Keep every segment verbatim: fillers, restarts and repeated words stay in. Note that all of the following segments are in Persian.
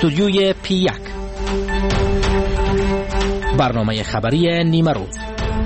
استودیوی پی یک، برنامه خبری نیمه روز.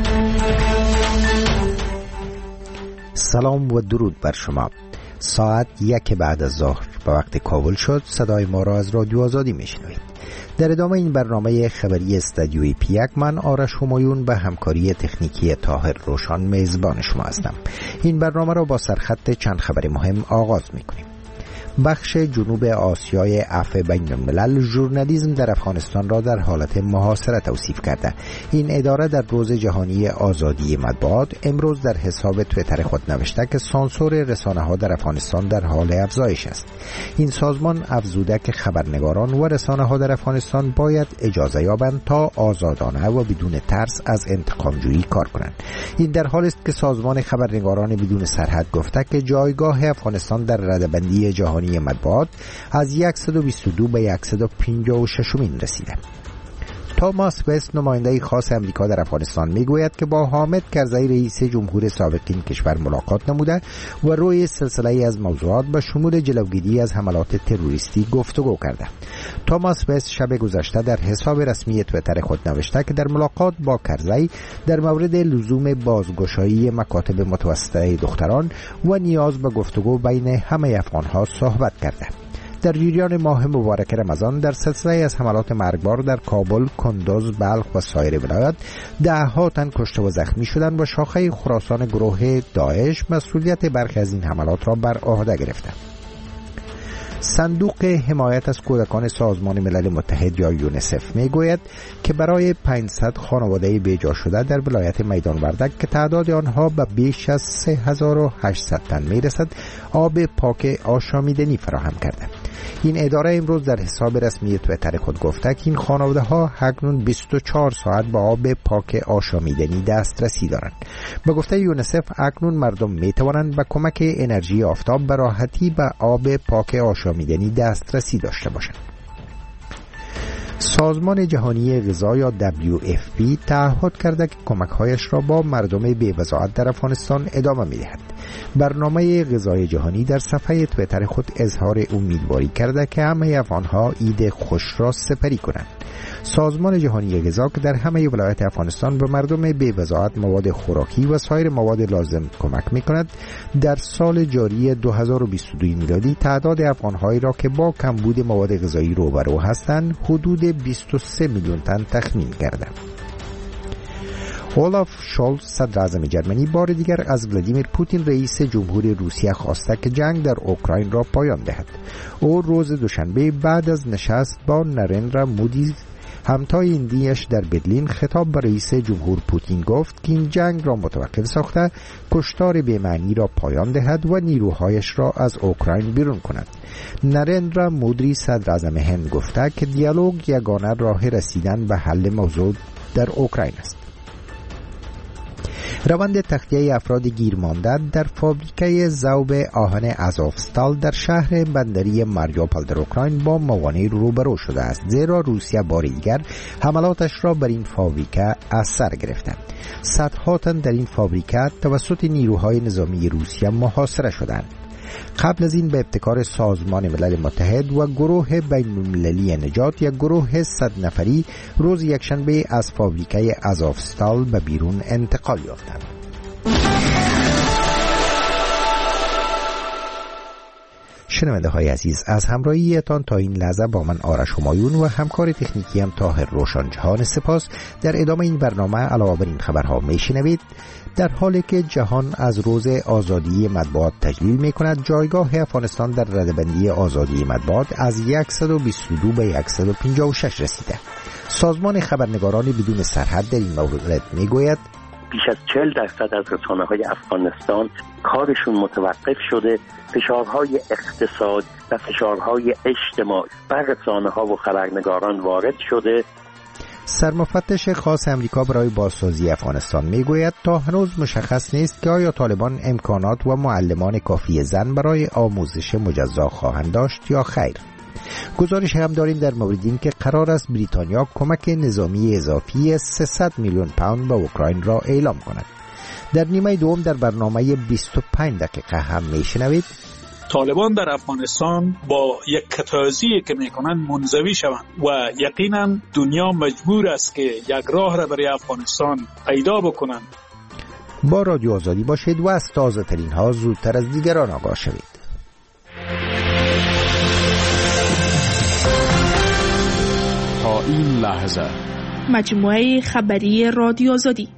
سلام و درود بر شما. ساعت یک بعد از ظهر به وقت کابل شد. صدای ما را از رادیو آزادی میشنوید. در ادامه این برنامه خبری استودیوی پی یک، من آرش همایون به همکاری تکنیکی طاهر روشان میزبان شما هستم. این برنامه را با سرخط چند خبر مهم آغاز میکنیم. بخش جنوب آسیای عفو بین الملل ژورنالیسم در افغانستان را در حالت محاصره توصیف کرده. این اداره در روز جهانی آزادی مطبوعات امروز در حساب توییتر خود نوشته که سانسور رسانه ها در افغانستان در حال افزایش است. این سازمان افزوده که خبرنگاران و رسانه ها در افغانستان باید اجازه یابند تا آزادانه و بدون ترس از انتقام جویی کار کنند. این در حالی است که سازمان خبرنگاران بدون سرحد گفته که جایگاه افغانستان در رده‌بندی جهانی مطبوعات از صد و بیست و دو به صد و پنجاه و شش رسیده. توماس وست، نماینده خاص امریکا در افغانستان، میگوید که با حامد کرزی رئیس جمهور سابق این کشور ملاقات نموده و روی سلسله از موضوعات به شمول جلوگیری از حملات تروریستی گفتگو کرده. توماس وست شب گذشته در حساب رسمی توییتر خود نوشته که در ملاقات با کرزی در مورد لزوم بازگشایی مکاتب متوسطه دختران و نیاز به گفتگو بین همه افغانها صحبت کرده. در جریان ماه مبارک رمضان در سلسله از حملات مرگبار در کابل، کندوز، بلخ و سایر ولایات ده‌ها تن کشته و زخمی شدند و شاخه خراسان گروه داعش مسئولیت برخی از این حملات را بر عهده گرفته. صندوق حمایت از کودکان سازمان ملل متحد یا یونیسف میگوید که برای پانصد خانواده بیجا شده در ولایت میدان وردک که تعداد آنها به بیش از سه هزار و هشتصد تن میرسد، آب پاک آشامیدنی فراهم کرده. این اداره امروز در حساب رسمی توییتر خود گفته که این خانواده ها اکنون بیست و چهار ساعت به آب پاک آشامیدنی دسترسی دارند. به گفته یونیسف اکنون مردم می توانند با کمک انرژی آفتاب به راحتی به آب پاک آشامیدنی دسترسی داشته باشند. سازمان جهانی غذا یا دبلیو اف پی تعهد کرده که کمک‌هایش را با مردم بی‌وضاحت در افغانستان ادامه می‌دهد. برنامه غذای جهانی در صفحه توییتر خود اظهار امیدواری کرده که همه افغان‌ها عید خوش را سپری کنند. سازمان جهانی غذا که در همه ولایات افغانستان به مردم بی‌وضاحت مواد خوراکی و سایر مواد لازم کمک می‌کند، در سال جاری دو هزار و بیست و دو میلادی تعداد افغان‌هایی را که با کمبود مواد غذایی روبرو هستند حدود بیست و سه میلیون تن تخمین کرده. اولاف شولز، صدر اعظم جرمنی، بار دیگر از ولادیمیر پوتین رئیس جمهور روسیه خواسته که جنگ در اوکراین را پایان دهد. او روز دوشنبه بعد از نشست با نرندرا مودی همتایندیش در برلین خطاب به رئیس جمهور پوتین گفت که این جنگ را متوقف ساخته کشتار بی‌معنی را پایان دهد و نیروهایش را از اوکراین بیرون کند. نرندرا مودی، صدر اعظم هند، گفته که دیالوگ یگانه راه رسیدن به حل موضوع در اوکراین است. روند تخلیه افراد گیرمانده در فابریکه ذوب آهن آزوفستال در شهر بندری ماریوپول در اوکراین با موانع روبرو شده است، زیرا روسیه بار دیگر حملاتش را بر این فابریکه از سر گرفته. صدها تن در این فابریکه توسط نیروهای نظامی روسیه محاصره شدند. قبل از این به ابتکار سازمان ملل متحد و گروه بین‌المللی نجات یا گروه صد نفری روز یکشنبه از فابریکه آزوفستال به بیرون انتقال یافتند. شنونده های عزیز، از همراهیتان تا این لحظه با من آرش همایون و همکار تکنیکی هم طاهر روشان جهان سپاس. در ادامه این برنامه علاوه بر این خبرها میشنوید: در حالی که جهان از روز آزادی مطبوعات تجلیل می کند، جایگاه افغانستان در رده‌بندی آزادی مطبوعات از صد و بیست و دو به صد و پنجاه و شش رسیده. سازمان خبرنگاران بدون سرحد در این مورد می گوید بیش از چهل درصد از رسانه‌های افغانستان کارشون متوقف شده. فشارهای اقتصاد و فشارهای اجتماعی بر رسانه‌ها و خبرنگاران وارد شده. سرمفتش خاص امریکا برای بازسازی افغانستان میگوید تا هنوز مشخص نیست که آیا طالبان امکانات و معلمان کافی زن برای آموزش مجزا خواهند داشت یا خیر. گزارش هم داریم در مورد این که قرار است بریتانیا کمک نظامی اضافی سیصد میلیون پوند به اوکراین را اعلام کند. در نیمه دوم در برنامه بیست و پنج دقیقه هم میشنوید طالبان در افغانستان با یک کتازی که میکنند منزوی شوند و یقینا دنیا مجبور است که یک راه را برای افغانستان پیدا بکنند. با رادیو آزادی باشید و از تازه ترین ها زودتر از دیگران آگاه شوید. تا این لحظه مجموعه خبری رادیو آزادی.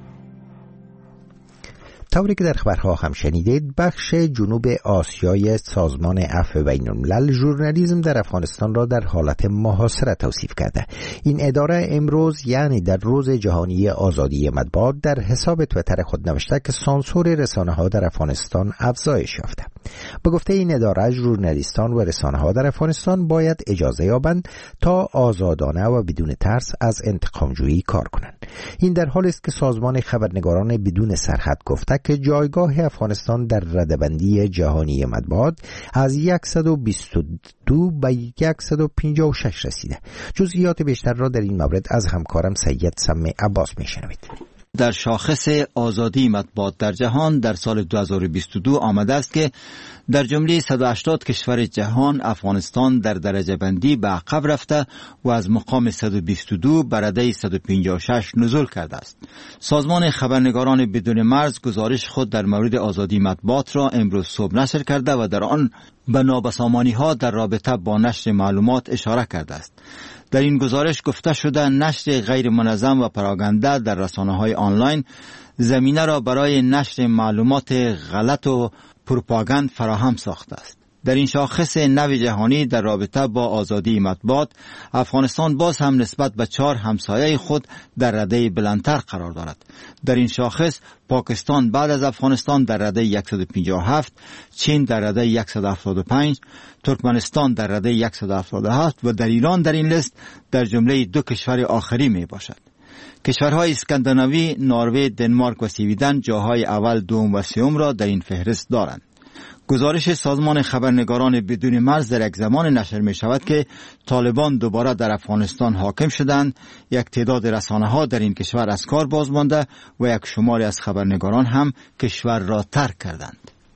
طوری که در خبرها هم شنیدید، بخش جنوب آسیای سازمان عفو بین الملل ژورنالیسم در افغانستان را در حالت محاصره توصیف کرده. این اداره امروز یعنی در روز جهانی آزادی مطبوعات در حساب توییتر خود نوشته که سانسور رسانه ها در افغانستان افزایش یافته. به گفته این اداره، ژورنالیستان و رسانه ها در افغانستان باید اجازه یابند تا آزادانه و بدون ترس از انتقامجویی کار کنند. این در حالی است که سازمان خبرنگاران بدون سرحد گفته که جایگاه افغانستان در رده‌بندی جهانی مطبوعات از صد و بیست و دو به صد و پنجاه و شش رسیده. جزئیات بیشتر را در این مورد از همکارم سید سمی عباس میشنوید. در شاخص آزادی مطبوعات در جهان در سال دو هزار و بیست و دو آمده است که در جمله صد و هشتاد کشور جهان افغانستان در درجه بندی به عقب رفته و از مقام صد و بیست و دو به رده صد و پنجاه و شش نزول کرده است. سازمان خبرنگاران بدون مرز گزارش خود در مورد آزادی مطبوعات را امروز صبح نشر کرده و در آن به نابسامانی ها در رابطه با نشر معلومات اشاره کرده است. در این گزارش گفته شده نشر غیر منظم و پراگنده در رسانه‌های آنلاین زمینه را برای نشر معلومات غلط و پروپاگاند فراهم ساخته است. در این شاخص نو جهانی در رابطه با آزادی مطبوعات، افغانستان باز هم نسبت به چهار همسایه خود در رده بلندتر قرار دارد. در این شاخص پاکستان بعد از افغانستان در رده صد و پنجاه و هفت، چین در رده صد و هفتاد و پنج، ترکمنستان در رده صد و هفتاد و هفت و در ایران در این لیست در جمله دو کشور آخری می باشد. کشورهای اسکاندیناوی، نروژ، دنمارک و سوئیدن جاهای اول، دوم و سوم را در این فهرست دارند. گزارش سازمان خبرنگاران بدون مرز در یک زمان نشر می شود که طالبان دوباره در افغانستان حاکم شدند، یک تعداد رسانه ها در این کشور از کار باز مانده و یک شماری از خبرنگاران هم کشور را ترک کردند.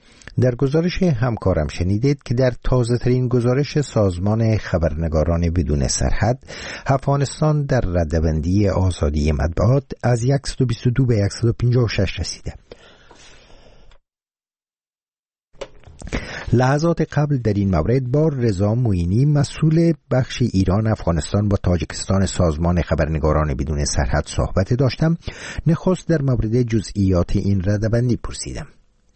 در گزارش همکارم شنیدید که در تازه ترین گزارش سازمان خبرنگاران بدون سرحد، افغانستان در رده‌بندی آزادی مطبوعات از صد و بیست و دو به صد و پنجاه و شش رسیده. لحظات قبل در این مورد با رضا معینی، مسئول بخش ایران افغانستان با تاجیکستان سازمان خبرنگاران بدون سرحد صحبت داشتم. نخست در مورد جزئیات این رده‌بندی پرسیدم.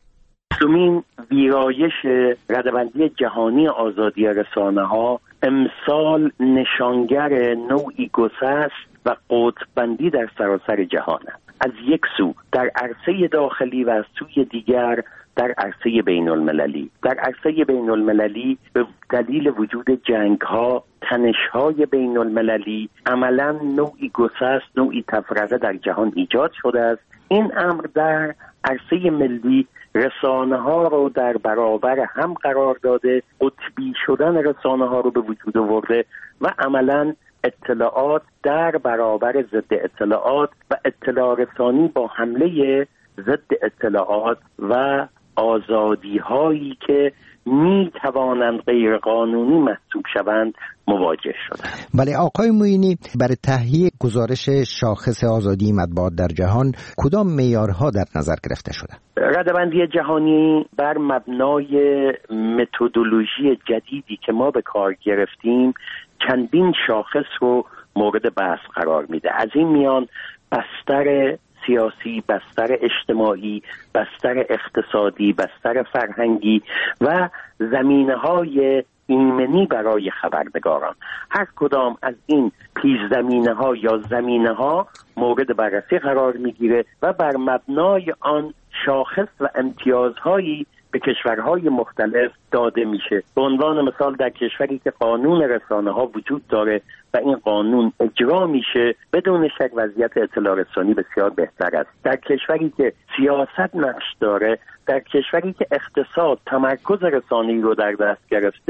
دومین ویرایش رده‌بندی جهانی آزادی رسانه‌ها امسال نشانگر نوعی گسست و قطب‌بندی در سراسر جهان است. از یک سو در عرصه داخلی و از سوی دیگر در عرصه بین المللی. در عرصه بین المللی به دلیل وجود جنگ‌ها، تنش‌های بین المللی، عملاً نوعی گسست، نوعی تفرقه در جهان ایجاد شده است. این امر در عرصه ملی رسانه‌ها رو در برابر هم قرار داده، قطبی شدن رسانه‌ها رو به وجود آورده و عملاً اطلاعات در برابر ضد اطلاعات و اطلاع رسانی با حمله ضد اطلاعات و آزادی هایی که می توانند غیر قانونی محسوب شوند مواجه شدند. بله آقای معینی، برای تهیه گزارش شاخص آزادی مطبوعات در جهان کدام معیارها در نظر گرفته شده؟ رده‌بندی جهانی بر مبنای متدولوژی جدیدی که ما به کار گرفتیم چندین شاخص رو مورد بحث قرار میده. از این میان بستر سیاسی، بستر اجتماعی، بستر اقتصادی، بستر فرهنگی و زمینه‌های ایمنی برای خبرنگاران. هر کدام از این پیش زمینه‌ها یا زمینه‌ها مورد بررسی قرار میگیره و بر مبنای آن شاخص و امتیازهایی به کشورهای مختلف داده میشه. به عنوان مثال در کشوری که قانون رسانه ها وجود داره و این قانون اجرا میشه، بدون شک وضعیت اطلاع رسانی بسیار بهتر است. در کشوری که سیاست نقش داره، در کشوری که اقتصاد تمرکز رسانه‌ای رو در دست گرفته،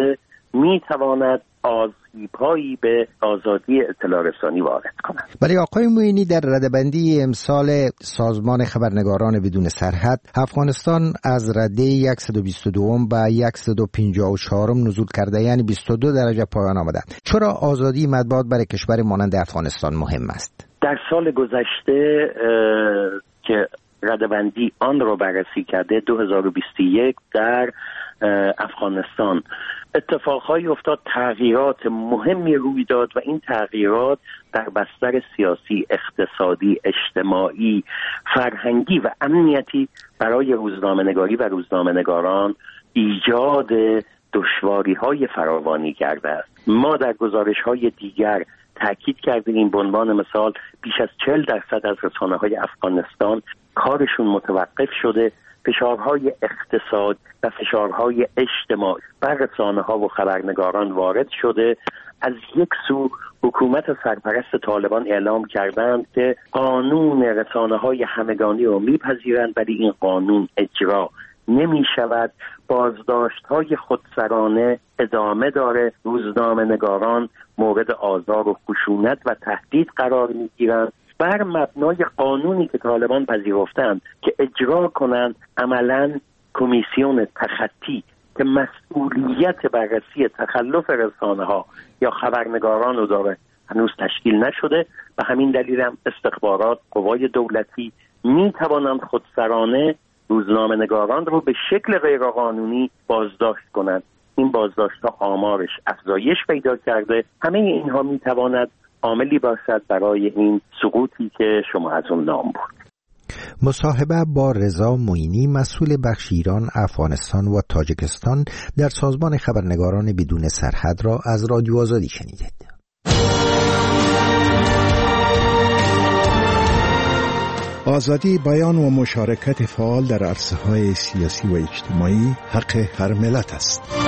میتواند آسیب‌هایی به آزادی اطلاع رسانی وارد کند. ولی آقای معینی، در رده‌بندی امسال سازمان خبرنگاران بدون سرحد، افغانستان از رده صد و بیست و دو به صد و پنجاه و چهار نزول کرده، یعنی بیست و دو درجه پایان آمده. چرا آزادی مطبوعات برای کشور مانند افغانستان مهم است؟ در سال گذشته که رده‌بندی آن را بررسی کرده، دو هزار و بیست و یک، در افغانستان اتفاقهایی افتاد، تغییرات مهمی روی داد و این تغییرات در بستر سیاسی، اقتصادی، اجتماعی، فرهنگی و امنیتی برای روزنامه‌نگاری و روزنامه‌نگاران ایجاد دشواری‌های فراوانی کرده است. ما در گزارش‌های دیگر تأکید کردیم، به عنوان مثال بیش از چهل درصد از رسانه‌های افغانستان کارشون متوقف شده، فشارهای اقتصاد و فشارهای اجتماعی بر رسانه‌ها و خبرنگاران وارد شده. از یک سو حکومت سرپرست طالبان اعلام کردند که قانون رسانه‌های همگانی رو میپذیرند، ولی این قانون اجرا نمی شود. بازداشت‌های خودسرانه ادامه داره. روزنامه‌نگاران مورد آزار و خشونت و تهدید قرار میگیرند. بر مبنای قانونی که طالبان پذیرفتند که اجرا کنند، عملاً کمیسیون تخطی که مسئولیت بررسی تخلف رسانه‌ها یا خبرنگاران رو داره هنوز تشکیل نشده. و همین دلیل هم استخبارات، قوای دولتی می توانند خودسرانه روزنامه‌نگاران رو به شکل غیرقانونی بازداشت کنند. این بازداشت‌ها آمارش افزایش پیدا کرده. همه اینها می تواند عاملی باشد برای این سقوطی که شما از اون نام برد. مصاحبه با رضا معینی، مسئول بخش ایران، افغانستان و تاجیکستان در سازمان خبرنگاران بدون سرحد را از رادیو آزادی شنیدید. آزادی بیان و مشارکت فعال در عرصه‌های سیاسی و اجتماعی حق هر ملت است.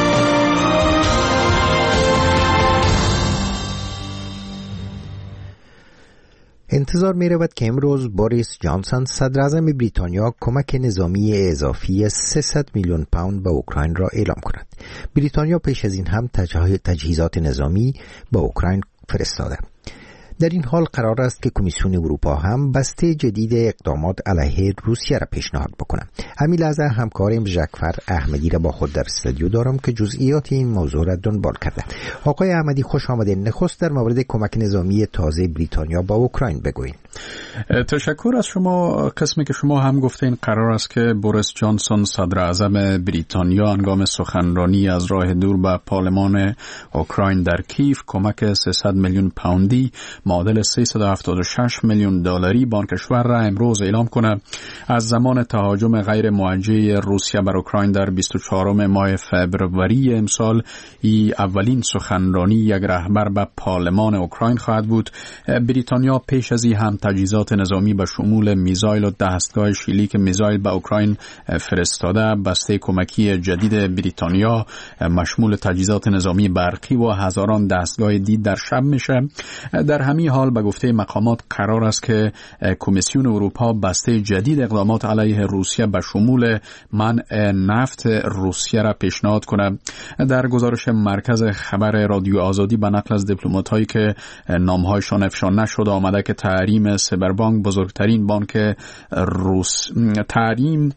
انتظار می رود که امروز بوریس جانسون، صدر اعظم بریتانیا، کمک نظامی اضافی سیصد میلیون پوند به اوکراین را اعلام کند. بریتانیا پیش از این هم تجهیزات نظامی به اوکراین فرستاده. در این حال قرار است که کمیسیون اروپا هم بسته جدید اقدامات علیه روسیه را پیشنهاد بکنه. همین لحظه همکارم ژکفر احمدی را با خود در استودیو دارم که جزئیات این موضوع را دنبال کرده. آقای احمدی، خوش آمدید. نخست در مورد کمک نظامی تازه بریتانیا با اوکراین بگوین. تشکر از شما. قسمی که شما هم گفتین، قرار است که بوریس جانسون، صدر اعظم بریتانیا، هنگام سخنرانی از راه دور به پارلمان اوکراین در کیف کمک سیصد میلیون پوندی معادل سیصد و هفتاد و شش میلیون دلاری به آن کشور را امروز اعلام کنه. از زمان تهاجم غیر موجه روسیه بر اوکراین در بیست و چهارم ماه فوریه امسال، ای اولین سخنرانی یک رهبر به پارلمان اوکراین خواهد بود. بریتانیا پیش از این هم تجهیزات نظامی به شمول میزایل و دستگاه شلیک میزایل به اوکراین فرستاده. بسته کمکی جدید بریتانیا مشمول تجهیزات نظامی برقی و هزاران دستگاه دید در شب میشه. در همین حال به گفته مقامات قرار است که کمیسیون اروپا بسته جدید اقدامات علیه روسیه به شمول منع نفت روسیه را پیشنهاد کنه. در گزارش مرکز خبر رادیو آزادی به نقل از دیپلمات‌هایی که نام‌هایشان افشا نشده آمده که تحریم سبربانک، بزرگترین بانک روس تحریم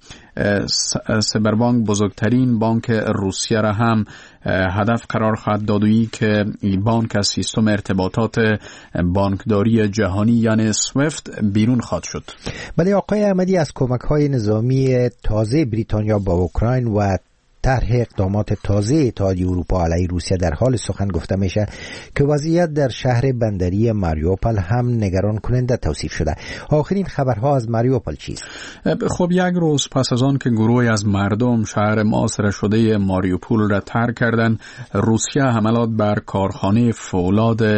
سبربانک بزرگترین بانک روسیه را هم هدف قرار خواهد داد، و که این بانک از سیستم ارتباطات بانکداری جهانی یعنی سویفت بیرون خواهد شد. ولی آقای احمدی، از کمک‌های نظامی تازه بریتانیا با اوکراین و طرح اقدامات تازه اتحادیه اروپا علیه روسیه در حال سخن گفته میشه که وضعیت در شهر بندری ماریوپول هم نگران کننده توصیف شده. آخرین خبرها از ماریوپول چیست؟ خب یک روز پس از آن که گروهی از مردم شهر محاصره شده ماریوپول را ترک کردند، روسیه حملات بر کارخانه فولاد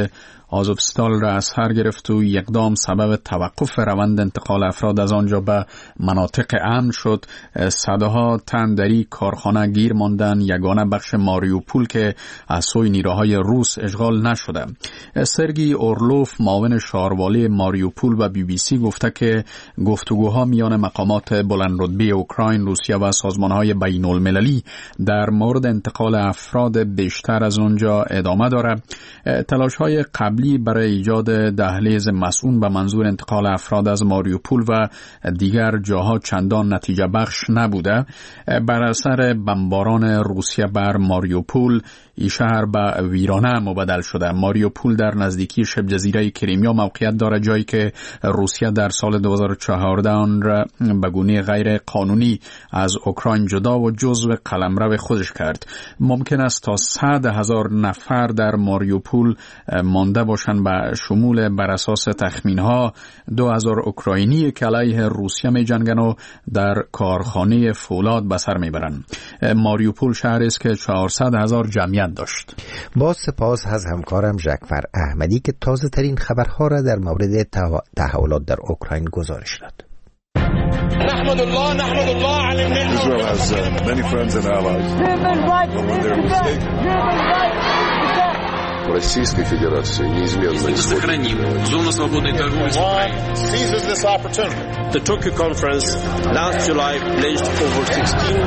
آزوفستال را از سر گرفت و یکدام سبب توقف روند انتقال افراد از آنجا به مناطق امن شد. صدها تن در این کارخانه گیر ماندن، یگانه بخش ماریوپول که از سوی نیروهای روس اشغال نشده. سرگی اورلوف معاون شهروالی ماریوپول و بی بی سی گفته که گفتگوها میان مقامات بلندرتبه اوکراین، روسیه و سازمانهای بین المللی در مورد انتقال افراد بیشتر از آنجا ادامه دارد. تلاش‌های قبلی برای ایجاد دهلیز مسئول به منظور انتقال افراد از ماریوپول و دیگر جاها چندان نتیجه بخش نبوده. بر اثر بمباران روسیه بر ماریوپول این شهر به ویرانه مبدل شده. ماریوپول در نزدیکی شبه جزیره کریمیا موقعیت دارد، جایی که روسیه در سال دو هزار و چهارده آن را به گونه غیر قانونی از اوکراین جدا و جزو قلمرو خودش کرد. ممکن است تا صد هزار نفر در ماریوپول مانده باشند، به شمول بر اساس تخمین‌ها دو هزار اوکراینی که علیه روسیه می جنگند و در کارخانه فولاد به سر میبرند. ماریوپول شهری است که چهارصد هزار جمعیت داشت. با سپاس از همکارم ژکفر احمدی که تازه ترین خبرها را در مورد تحولات در اوکراین گزارش داد. نحمد الله نحمد الله علی النعمة. Israel has uh, many friends and allies. When they're mistaken. Российской Федерации неизменно сохраним зону свободной торговли с Украиной. Seizes this opportunity. The Tokyo conference last July pledged over sixteen.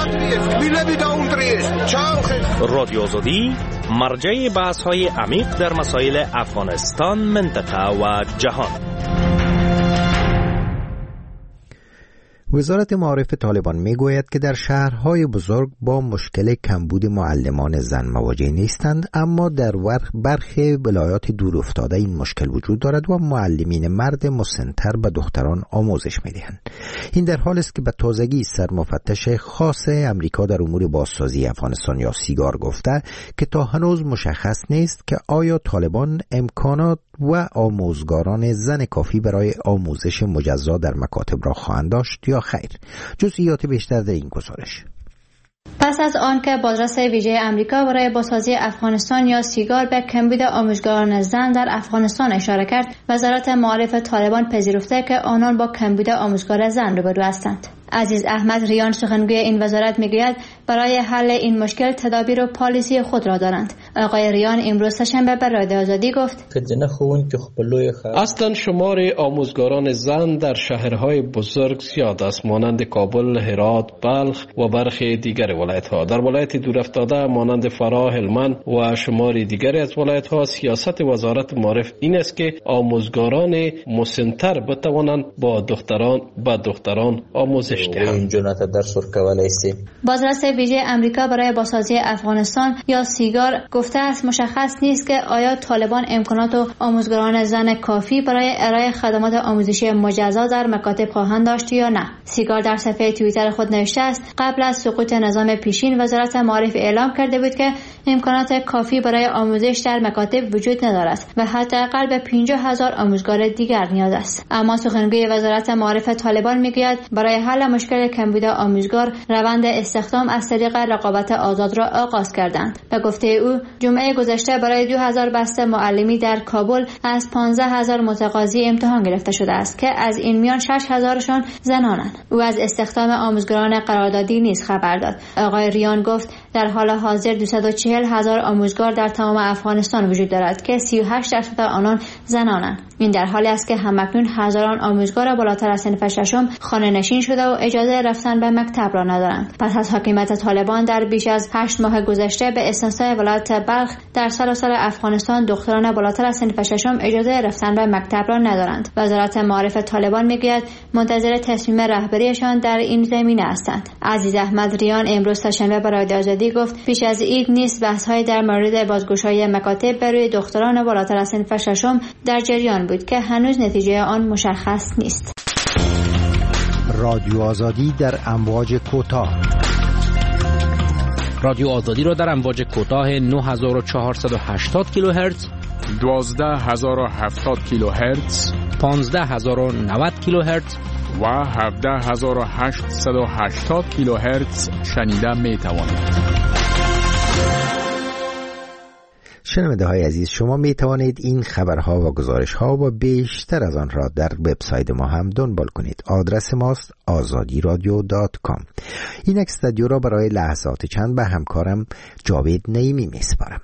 رادیو آزادی مرجع بحث‌های عمیق در مسائل افغانستان، منطقه و جهان. وزارت معارف طالبان میگوید که در شهرهای بزرگ با مشکل کمبود معلمان زن مواجه نیستند، اما در برخی ولایات دور افتاده این مشکل وجود دارد و معلمین مرد مسن‌تر به دختران آموزش میدهند. این در حالی است که به تازگی سرمفتش خاص امریکا در امور بازسازی افغانستان یا سیگار گفته که تا هنوز مشخص نیست که آیا طالبان امکانات و آموزگاران زن کافی برای آموزش مجزا در مکاتب را خواهند داشت یا خیر. جزئیات بیشتر در این گزارش. پس از آن که بازرس ویژه امریکا برای بازسازی افغانستان یا سیگار به کمبود آموزگاران زن در افغانستان اشاره کرد، وزارت معارف طالبان پذیرفته که آنان با کمبود آموزگار زن روبرو هستند. عزیز احمد ریان سخنگوی این وزارت میگوید برای حل این مشکل تدابیر و پالیسی خود را دارند. آقای ریان امروز سه‌شنبه به رادیو آزادی گفت اصلا شمار آموزگاران زن در شهرهای بزرگ زیاد است، مانند کابل، هرات، بلخ و برخی دیگر ولایت‌ها. در ولایت دورافتاده مانند فرا، هلمند و شماری دیگر از ولایت‌ها سیاست وزارت معارف این است که آموزگاران مسن‌تر بتوانند با دختران با دختران آموزش بازرس ویژه امریکا برای بازسازی افغانستان یا سیگار گفته است مشخص نیست که آیا طالبان امکانات و آموزگاران زن کافی برای ارائه خدمات آموزشی مجزا در مکاتب خواهند داشت یا نه. سیگار در صفحه توییتر خود نوشته است قبل از سقوط نظام پیشین وزارت معارف اعلام کرده بود که امکانات کافی برای آموزش در مکاتب وجود ندارد و حداقل به پنجاه هزار آموزگار دیگر نیاز است. اما سخنگوی وزارت معارف طالبان میگوید برای حل مشکل کمبود آموزگار روند استخدام از طریق رقابت آزاد را آغاز کردند. به گفته او جمعه گذشته برای دو هزار بسته معلمی در کابل از پانزده هزار متقاضی امتحان گرفته شده است که از این میان شش هزارشان زنانند. او از استخدام آموزگاران قراردادی نیز خبر داد. آقای ریان گفت در حال حاضر دویست و چهل هزار آموزگار در تمام افغانستان وجود دارد که سی و هشت درصد آنان زنانند. این در حالی است که همکنون هزاران آموزگار بالاتر از صنف ششم خانه نشین شده و اجازه رفتن به مکتب را ندارند. پس از حاکمیت طالبان در بیش از هشت ماه گذشته به استثنای ولایت بلخ در سراسر افغانستان دختران بالاتر از صنف ششم اجازه رفتن به مکتب را ندارند. وزارت معارف طالبان میگوید منتظر تصمیم رهبریشان در این زمینه هستند. عزیز احمد ریان امروز سه‌شنبه به رادیو آزادی گفت پیش از عید نیز بحث‌های در مورد بازگشایی مکاتب برای دختران بالاتر از صنف ششم در جریان بود که هنوز نتیجه آن مشخص نیست. رادیو آزادی در امواج کوتاه. رادیو آزادی را در امواج کوتاه نه هزار و چهارصد و هشتاد کیلوهرتز، دوازده هزار و هفتاد کیلوهرتز، پانزده هزار و نود کیلوهرتز و هفده هزار و هشتصد و هشتاد کیلوهرتز شنیده می توانید. شنونده های عزیز، شما می توانید این خبرها و گزارش ها و بیشتر از آن را در وبسایت ما هم دنبال کنید. آدرس ماست آزادی رادیو دات کام. این استودیو را برای لحظات چند به همکارم جاوید نعیمی می سپارم.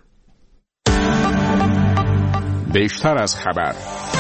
بیشتر از خبر.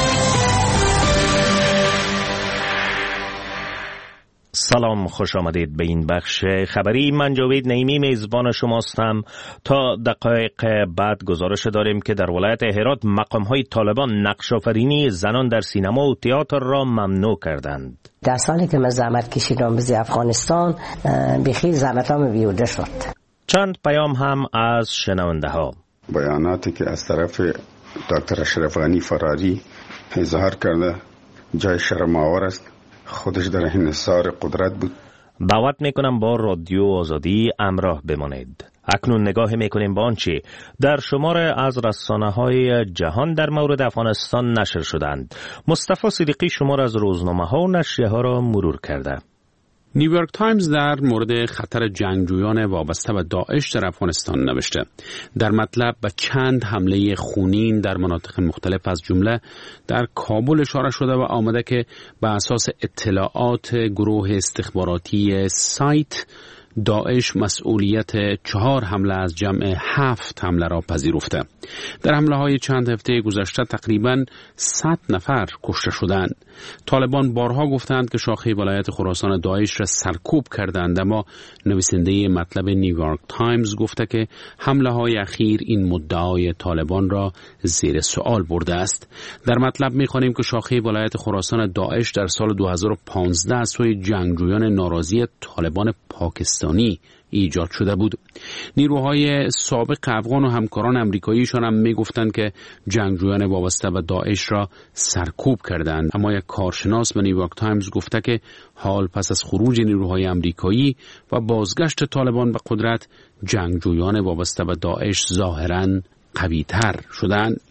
سلام، خوش آمدید به این بخش خبری. من جاوید نعیمی میزبان شماستم. تا دقایق بعد گزارش داریم که در ولایت هرات مقام‌های طالبان نقش آفرینی زنان در سینما و تئاتر را ممنوع کردند. در سالی که من زحمت کشیدم به افغانستان، بخیر زحمتام بیوده شد. چند پیام هم از شنونده ها. بیاناتی که از طرف دکتر اشرف غنی فراری اظهار کرده جای شرم آور است. خودش در انحصار قدرت بود. دعوت میکنم با رادیو آزادی همراه بمانید. اکنون نگاه میکنیم به آنچه در شمار از رسانه‌های جهان در مورد افغانستان نشر شدند. مصطفی صدیقی شمار از روزنامه‌ها و نشریه‌ها را مرور کرده. نیویورک تایمز در مورد خطر جنگجویان وابسته به داعش در افغانستان نوشته. در مطلب به چند حمله خونین در مناطق مختلف از جمله در کابل اشاره شده و آمده که به اساس اطلاعات گروه استخباراتی سایت، داعش مسئولیت چهار حمله از جمع هفت حمله را پذیرفته. در حمله های چند هفته گذشته تقریباً صد نفر کشته شدند. طالبان بارها گفتند که شاخه ولایت خراسان داعش را سرکوب کردند، اما نویسنده مطلب نیویورک تایمز گفته که حمله های اخیر این مدعای طالبان را زیر سوال برده است. در مطلب می‌خوانیم که شاخه ولایت خراسان داعش در سال دو هزار و پانزده از سوی جنگجویان ناراضی طالبان پاکستانی ایجاد شده بود. نیروهای سابق افغان و همکاران امریکاییشان هم میگفتند که جنگجویان وابسته به داعش را سرکوب کردند، اما یک کارشناس به نیویورک تایمز گفته که حال پس از خروج نیروهای امریکایی و بازگشت طالبان به قدرت، جنگجویان وابسته به داعش ظاهراً قوی‌تر شدند.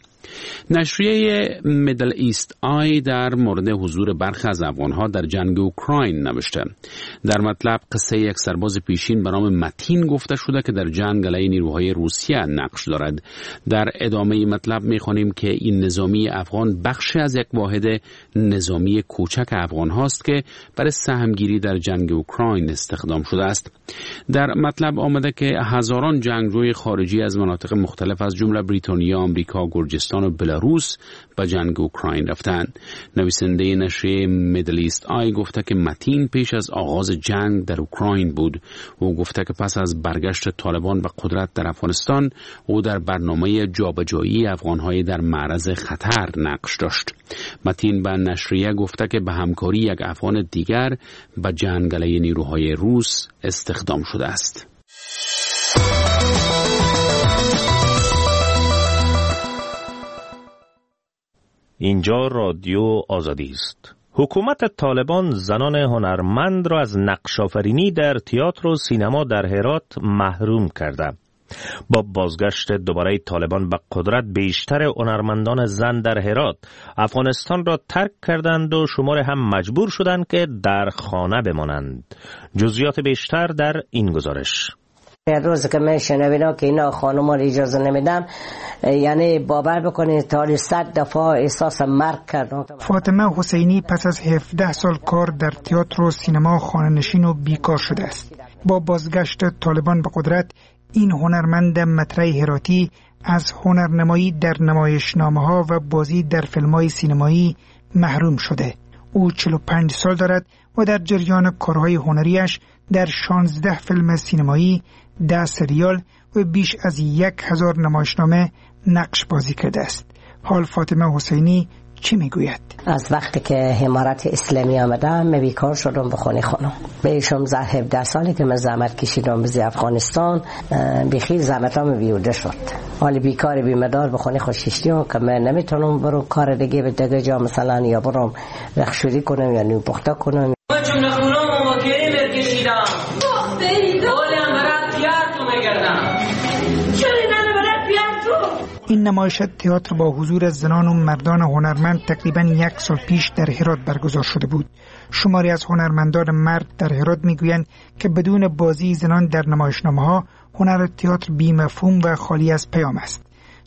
نشریه میدل ایست آی در مورد حضور برخی از افغانها در جنگ اوکراین نوشته. در مطلب قصه یک سرباز پیشین به نام متین گفته شده که در جنگ علیه نیروهای روسیه نقش دارد. در ادامه مطلب می‌خوانیم که این نظامی افغان بخشی از یک واحد نظامی کوچک افغان هاست که برای سهمگیری در جنگ اوکراین استخدام شده است. در مطلب آمده که هزاران جنگجوی خارجی از مناطق مختلف از جمله بریتانیا، آمریکا، گرجستان و بلاروس به جنگ اوکراین رفتند. نویسنده نشریه میدل ایست آی گفته که متین پیش از آغاز جنگ در اوکراین بود. او گفته که پس از برگشت طالبان به قدرت در افغانستان، او در برنامه جابجایی افغانهای در معرض خطر نقش داشت. متین به نشریه گفته که به همکاری یک افغان دیگر به جنگ علیه نیروهای روس استخدام شده است. اینجا رادیو آزادی است. حکومت طالبان زنان هنرمند را از نقش آفرینی در تئاتر و سینما در هرات محروم کرده. با بازگشت دوباره طالبان به قدرت، بیشتر هنرمندان زن در هرات افغانستان را ترک کردند و شمار هم مجبور شدند که در خانه بمانند. جزئیات بیشتر در این گزارش. روز که من شنویدم که اینا خانوما رو اجازه نمیدن، یعنی باور بکنید تا صد دفعه احساس مرگ کردم. فاطمه حسینی پس از هفده سال کار در تئاتر و سینما خانه نشین و بیکار شده است. با بازگشت طالبان به قدرت، این هنرمند مطرح هراتی از هنرنمایی در نمایشنامه‌ها و بازی در فیلم‌های سینمایی محروم شده. او چهل و پنج سال دارد و در جریان کارهای هنریش در شانزده فیلم سینمایی، ده سریال و بیش از یک هزار نمایشنامه نقش بازی کرده است. حال فاطمه حسینی چی میگوید؟ از وقتی که امارت اسلامی آمدم من بیکار شدم به خونه خانم. بهشم زه هفده سالی که من زحمت کشیدم به افغانستان، بخیر زحمتام بیوده شد. حال بیکار بیمدار به خونه خوششتیم که من نمیتونم برم کار دیگه به دیگه جا، مثلا یا برم رخشوری کنم یا نو پخته کنم. من چون خونم و کریم کشیدم دولم برات پیار تو میگردم. چون من برات پیار تو. این نمایش تئاتر با حضور زنان و مردان هنرمند تقریباً یک سال پیش در هرات برگزار شده بود. شماری از هنرمندان مرد در هرات میگویند که بدون بازی زنان در نمایشنامه‌ها هنر تئاتر بی‌مفهوم و خالی از پیام است.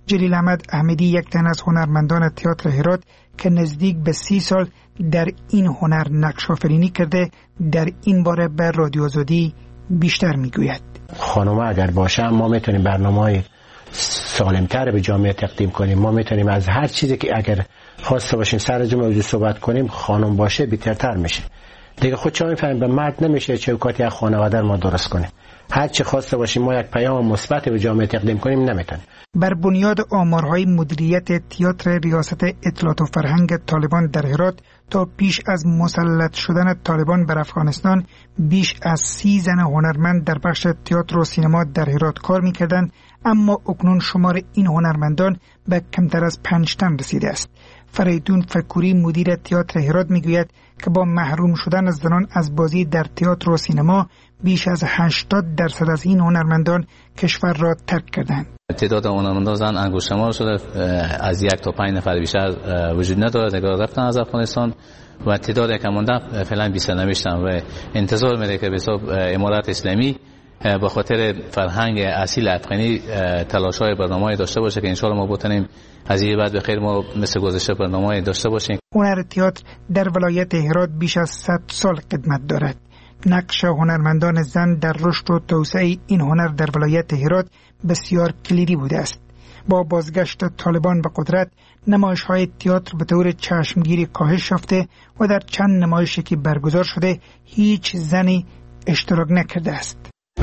جلیل احمد احمدی یک تن از هنرمندان تئاتر هرات که نزدیک به سی سال در این هنر نقش آفرینی کرده در این باره به رادیو آزادی بیشتر میگوید. خانم اگر باشه ما میتونیم برنامه‌های سالمتر به جامعه تقدیم کنیم. ما میتونیم از هر چیزی که اگر خواسته باشیم سر از موضوع صحبت کنیم، خانم باشه بهترتر میشه. دیگه خود چه میفهمیم به مرد نمیشه چوکاتی از خانواده ما درست کنیم. هر چی خواسته باشیم ما یک پیام مثبت به جامعه تقدیم کنیم نمیتونیم. بر بنیاد آمارهای مدیریت تئاتر ریاست اطلاعات و فرهنگ طالبان در هرات تا پیش از مسلط شدن طالبان بر افغانستان بیش از سی زن هنرمند در بخش تئاتر و سینما در هرات کار میکردند، اما اکنون شمار این هنرمندان به کمتر از پنج تن رسیده است. فریدون فکوری مدیر تئاتر هرات میگوید که با محروم شدن از زنان از بازی در تئاتر و سینما بیش از هشتاد درصد از این هنرمندان کشور را ترک کردند. تعداد هنرمندان زن انگشت‌شمار شده، از یک تا پنج نفر بیشتر وجود نداره. نگاه رفتن از افغانستان و تعداد که مونده فعلا بیست نمیشتن و انتظار میره که به حساب امارت اسلامی به خاطر فرهنگ اصیل افغانی تلاش‌های برنامه‌ای داشته باشه که ان شاء الله ما بتونیم از این بعد بخیر ما مثل گذشته برنامه‌ای داشته باشیم. هنر تئاتر در ولایت هرات بیش از صد سال خدمت دارد. نقش هنرمندان زن در رشد و توسعه این هنر در ولایت هرات بسیار کلیدی بوده است. با بازگشت طالبان به قدرت نمایش‌های تئاتر به طور چشمگیری کاهش یافته و در چند نمایشی که برگزار شده هیچ زنی اشتراک نکرده است.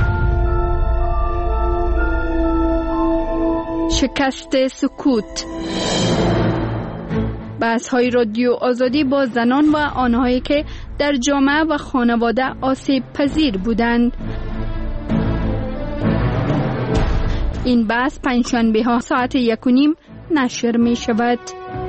شکست سکوت. بحث‌های رادیو آزادی با زنان و آنهایی که در جامعه و خانواده آسیب پذیر بودند. این بحث پنجشنبه ها ساعت یک و نیم نشر می شود.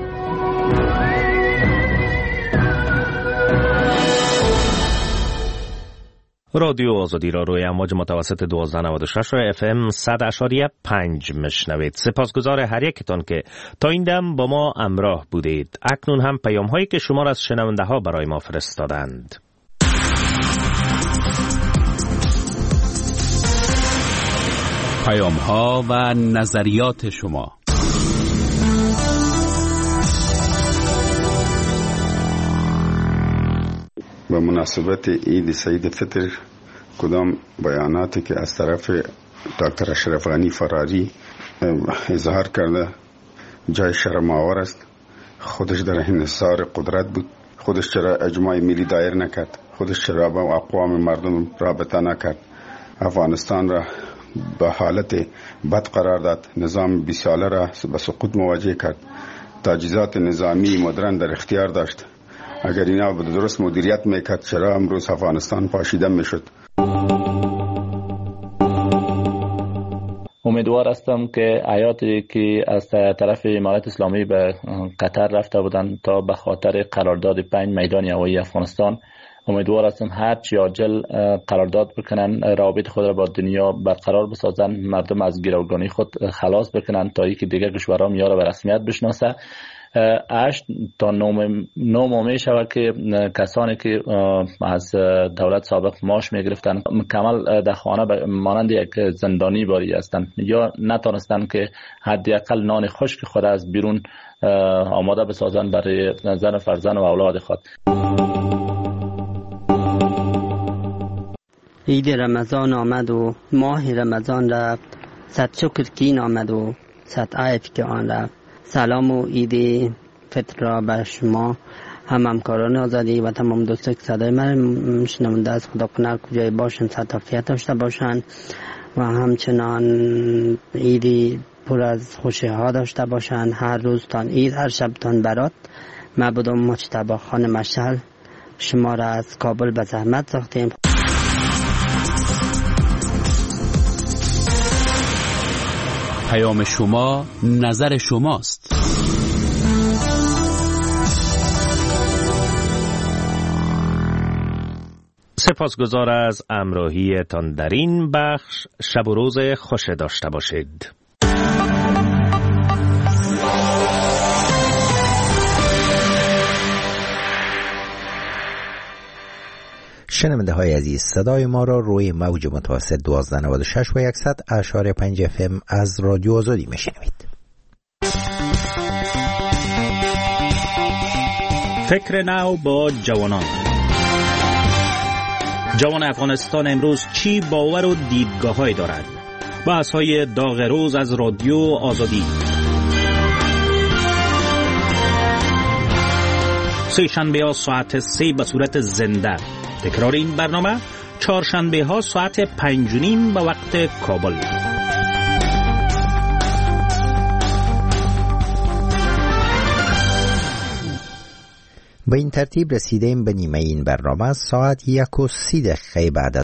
رادیو آزادی را روی امواج متوسط دوازده نود و شش و اف ام صد اشاریه پنج مشنوید. سپاسگزار هر یکتان که تا این دم با ما همراه بودید. اکنون هم پیام هایی که شما را از شنونده ها برای ما فرستادند. پیام ها و نظریات شما. به مناسبت عید سعید فطر کدام بیاناتی که از طرف دکتر اشرف غنی فراری اظهار کرده جای شرم آور است. خودش در انحصار قدرت بود، خودش چرا اجماع ملی دایر نکرد، خودش چرا با اقوام مردم رابطه نکرد، افغانستان را به حالت بد قرار داد، نظام بیست ساله را به سقوط مواجه کرد، تجهیزات نظامی مدرن در اختیار داشت. اگر اینا به درست مدیریت میکرد چرا امروز افغانستان پاشیده میشد؟ امیدوار هستم که آیاتی که از طرف امارت اسلامی به قطر رفته بودند تا به خاطر قرارداد پنج میدان هوایی افغانستان، امیدوار هستم هر چی عاجل قرارداد بکنن، روابط خود را با دنیا برقرار بسازن، مردم از گروگانی خود خلاص بکنن تا اینکه دیگر کشورها میاره به رسمیت بشناسه. اش تا نوم می شود که کسانی که از دولت سابق معاش می گرفتن مکمل در خانه مانند یک زندانی باری هستند یا نتانستند که حداقل نان خشک خود از بیرون آماده بسازن برای زن فرزند و اولاد خود. عید رمضان آمد و ماه رمضان رفت، صد شکر که این آمد و صد عیب که آن رفت. سلام و عید فطر را بر شما هم همکاران آزادی و تمام دوستان که صدای من شنونده از خدا کنه کجای باشن صد عافیت داشته باشن و همچنان عیدی پر از خوشی ها داشته باشن. هر روز تان عید، هر شب تان برات. معبودم مجتبی خان مشعل شما را از کابل به زحمت ساختیم. پیام شما نظر شماست. سپاسگزار از همراهی تان در این بخش. شب و روز خوش داشته باشید. شنونده های عزیز، صدای ما را روی موج متوسط دوازده نود و شش و صد اشاریه پنج اف ام از رادیو آزادی میشنوید. فکر نو با جوانان. جوان افغانستان امروز چی باور و دیدگاه‌هایی دارد؟ بحث‌های داغ روز از رادیو آزادی. سه شنبه ها ساعت سه به صورت زنده. تکرار این برنامه چهارشنبه ها ساعت پنج و نیم به وقت کابل. به این ترتیب رسیدیم به نیمه این برنامه. ساعت یک و سی دقیقه بعد